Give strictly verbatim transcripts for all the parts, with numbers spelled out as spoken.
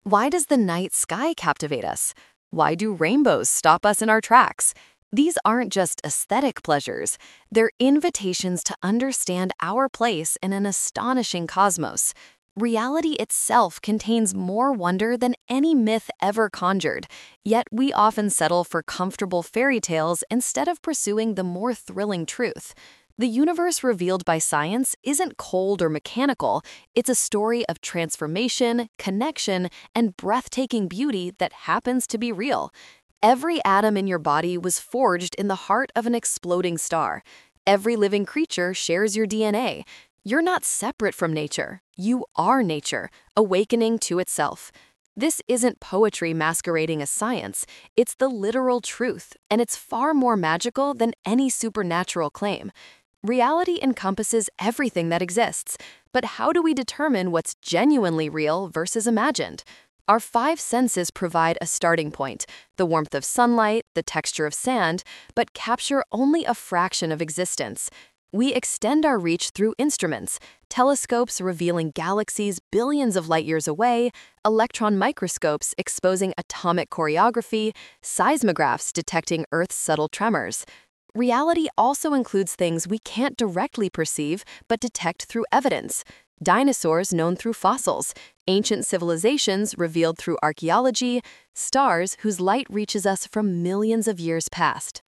Why does the night sky captivate us? Why do rainbows stop us in our tracks? These aren't just aesthetic pleasures, they're invitations to understand our place in an astonishing cosmos. Reality itself contains more wonder than any myth ever conjured, yet we often settle for comfortable fairy tales instead of pursuing the more thrilling truth. The universe revealed by science isn't cold or mechanical, it's a story of transformation, connection, and breathtaking beauty that happens to be real. Every atom in your body was forged in the heart of an exploding star. Every living creature shares your D N A. You're not separate from nature. You are nature, awakening to itself. This isn't poetry masquerading as science. It's the literal truth, and it's far more magical than any supernatural claim. Reality encompasses everything that exists, but how do we determine what's genuinely real versus imagined? Our five senses provide a starting point, the warmth of sunlight, the texture of sand, but capture only a fraction of existence. We extend our reach through instruments, telescopes revealing galaxies billions of light years away, electron microscopes exposing atomic choreography, seismographs detecting Earth's subtle tremors. Reality also includes things we can't directly perceive but detect through evidence. Dinosaurs known through fossils, ancient civilizations revealed through archaeology, stars whose light reaches us from millions of years past.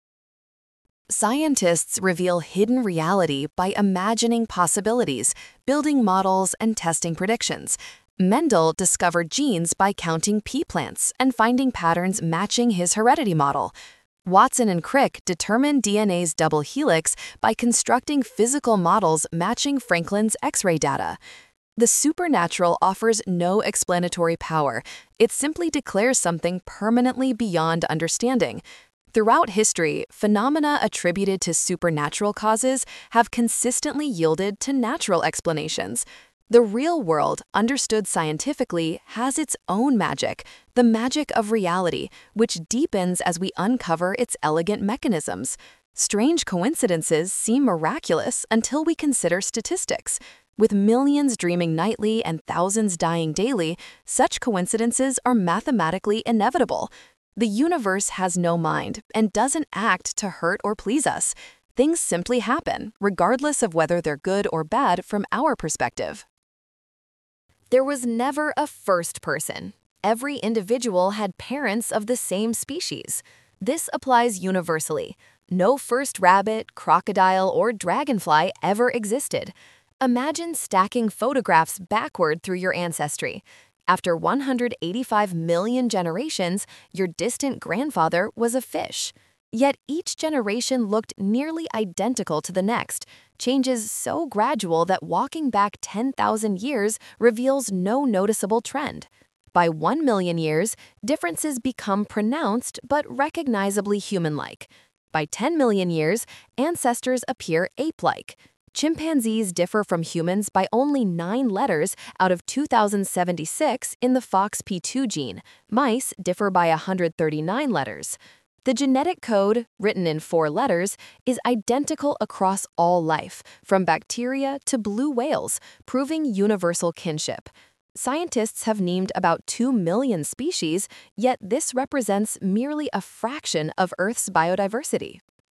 Scientists reveal hidden reality by imagining possibilities, building models, and testing predictions. Mendel discovered genes by counting pea plants and finding patterns matching his heredity model. Watson and Crick determined D N A's double helix by constructing physical models matching Franklin's X-ray data. The supernatural offers no explanatory power. It simply declares something permanently beyond understanding. Throughout history, phenomena attributed to supernatural causes have consistently yielded to natural explanations. The real world, understood scientifically, has its own magic, the magic of reality, which deepens as we uncover its elegant mechanisms. Strange coincidences seem miraculous until we consider statistics. With millions dreaming nightly and thousands dying daily, such coincidences are mathematically inevitable. The universe has no mind and doesn't act to hurt or please us. Things simply happen, regardless of whether they're good or bad from our perspective. There was never a first person. Every individual had parents of the same species. This applies universally. No first rabbit, crocodile, or dragonfly ever existed. Imagine stacking photographs backward through your ancestry. After one hundred eighty-five million generations, your distant grandfather was a fish. Yet each generation looked nearly identical to the next, changes so gradual that walking back ten thousand years reveals no noticeable trend. By one million years, differences become pronounced but recognizably human-like. By ten million years, ancestors appear ape-like. Chimpanzees differ from humans by only nine letters out of two thousand seventy-six in the F O X P two gene. Mice differ by one hundred thirty-nine letters. The genetic code, written in four letters, is identical across all life, from bacteria to blue whales, proving universal kinship. Scientists have named about two million species, yet this represents merely a fraction of Earth's biodiversity.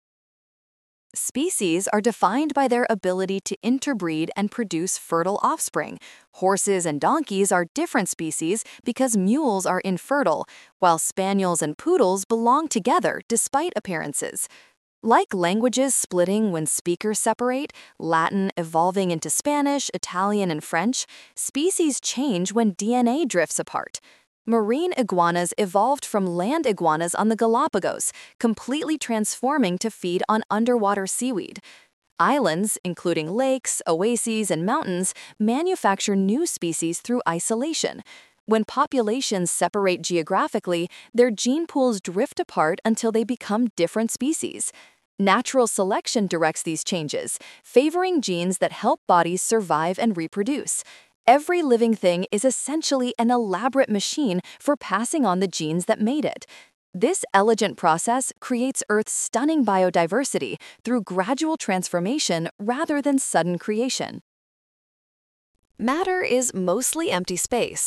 Species are defined by their ability to interbreed and produce fertile offspring. Horses and donkeys are different species because mules are infertile, while spaniels and poodles belong together despite appearances. Like languages splitting when speakers separate, Latin evolving into Spanish, Italian, and French, species change when D N A drifts apart. Marine iguanas evolved from land iguanas on the Galapagos, completely transforming to feed on underwater seaweed. Islands, including lakes, oases, and mountains, manufacture new species through isolation. When populations separate geographically, their gene pools drift apart until they become different species. Natural selection directs these changes, favoring genes that help bodies survive and reproduce. Every living thing is essentially an elaborate machine for passing on the genes that made it. This elegant process creates Earth's stunning biodiversity through gradual transformation rather than sudden creation. Matter is mostly empty space.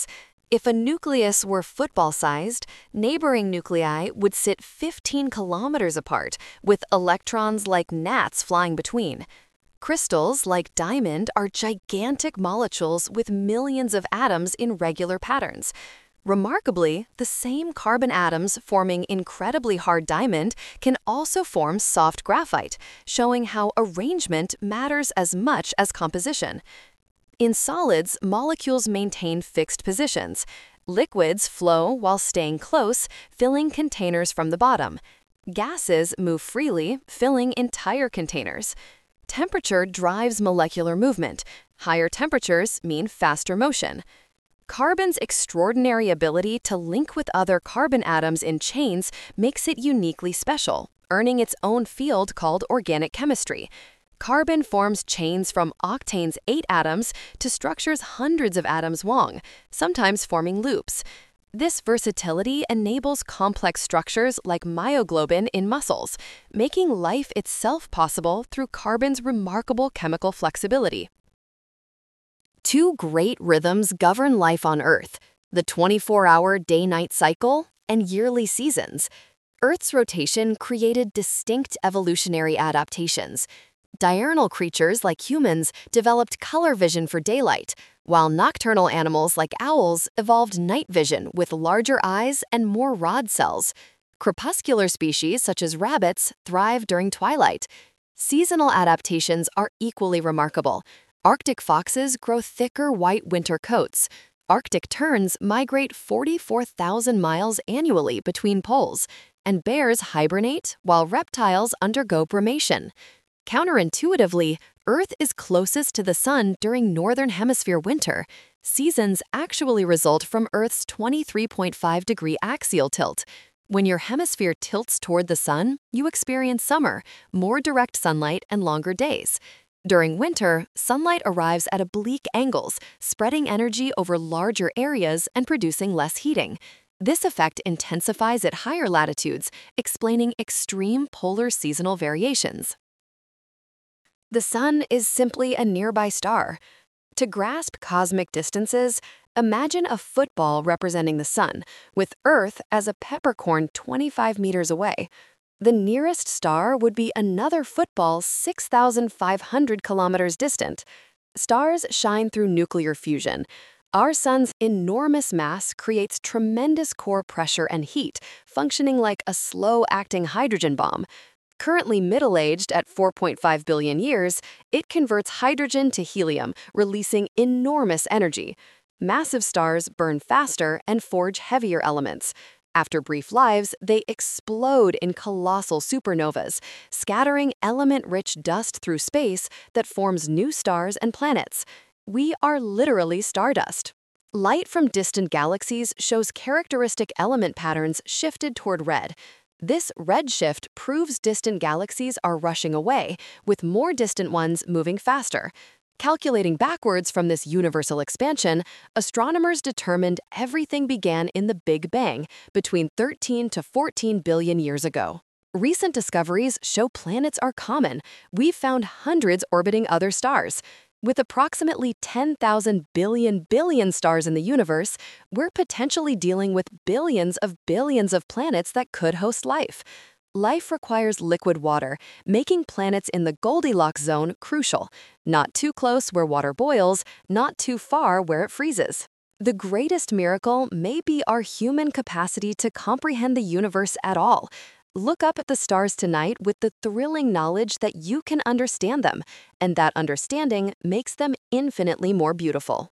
If a nucleus were football-sized, neighboring nuclei would sit fifteen kilometers apart, with electrons like gnats flying between. Crystals, like diamond, are gigantic molecules with millions of atoms in regular patterns. Remarkably, the same carbon atoms forming incredibly hard diamond can also form soft graphite, showing how arrangement matters as much as composition. In solids, molecules maintain fixed positions. Liquids flow while staying close, filling containers from the bottom. Gases move freely, filling entire containers. Temperature drives molecular movement. Higher temperatures mean faster motion. Carbon's extraordinary ability to link with other carbon atoms in chains makes it uniquely special, earning its own field called organic chemistry. Carbon forms chains from octane's eight atoms to structures hundreds of atoms long, sometimes forming loops. This versatility enables complex structures like myoglobin in muscles, making life itself possible through carbon's remarkable chemical flexibility. Two great rhythms govern life on Earth: the twenty-four hour day-night cycle and yearly seasons. Earth's rotation created distinct evolutionary adaptations. Diurnal creatures like humans developed color vision for daylight, while nocturnal animals like owls evolved night vision with larger eyes and more rod cells. Crepuscular species such as rabbits thrive during twilight. Seasonal adaptations are equally remarkable. Arctic foxes grow thicker white winter coats. Arctic terns migrate forty-four thousand miles annually between poles, and bears hibernate while reptiles undergo brumation. Counterintuitively, Earth is closest to the Sun during Northern Hemisphere winter. Seasons actually result from Earth's twenty-three point five degree axial tilt. When your hemisphere tilts toward the Sun, you experience summer, more direct sunlight, and longer days. During winter, sunlight arrives at oblique angles, spreading energy over larger areas and producing less heating. This effect intensifies at higher latitudes, explaining extreme polar seasonal variations. The Sun is simply a nearby star. To grasp cosmic distances, imagine a football representing the Sun, with Earth as a peppercorn twenty-five meters away. The nearest star would be another football six thousand five hundred kilometers distant. Stars shine through nuclear fusion. Our Sun's enormous mass creates tremendous core pressure and heat, functioning like a slow-acting hydrogen bomb. Currently middle-aged at four point five billion years, it converts hydrogen to helium, releasing enormous energy. Massive stars burn faster and forge heavier elements. After brief lives, they explode in colossal supernovas, scattering element-rich dust through space that forms new stars and planets. We are literally stardust. Light from distant galaxies shows characteristic element patterns shifted toward red. This red shift proves distant galaxies are rushing away, with more distant ones moving faster. Calculating backwards from this universal expansion, astronomers determined everything began in the Big Bang between thirteen to fourteen billion years ago. Recent discoveries show planets are common. We've found hundreds orbiting other stars. With approximately ten thousand billion billion stars in the universe, we're potentially dealing with billions of billions of planets that could host life. Life requires liquid water, making planets in the Goldilocks zone crucial. Not too close where water boils, not too far where it freezes. The greatest miracle may be our human capacity to comprehend the universe at all. Look up at the stars tonight with the thrilling knowledge that you can understand them, and that understanding makes them infinitely more beautiful.